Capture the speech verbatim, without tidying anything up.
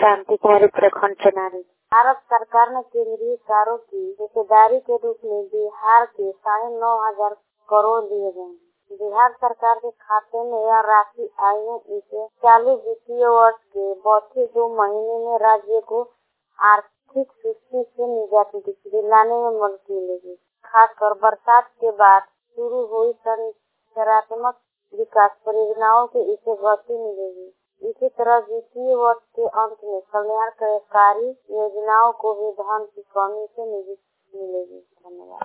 शांति कुमारी उत्तराखंड चुनारी। भारत सरकार ने केंद्रीय कारों की हिस्सेदारी के रूप में बिहार के साढ़े नौ हजार करोड़ दिए गए। बिहार सरकार के खाते में यह राशि आई है। इसे चालू वित्तीय वर्ष के बचे दो महीने में राज्य को आर्थिक सुस्ती से निजात दिलाने में मदद मिलेगी। खासकर बरसात के बाद शुरू हुई संरचनात्मक विकास परियोजनाओं के इसे गति मिलेगी। इसी तरह वित्तीय वर्ष के अंत में कल्याणकारी योजनाओं को भी धन की कमी से निजात मिलेगी। धन्यवाद।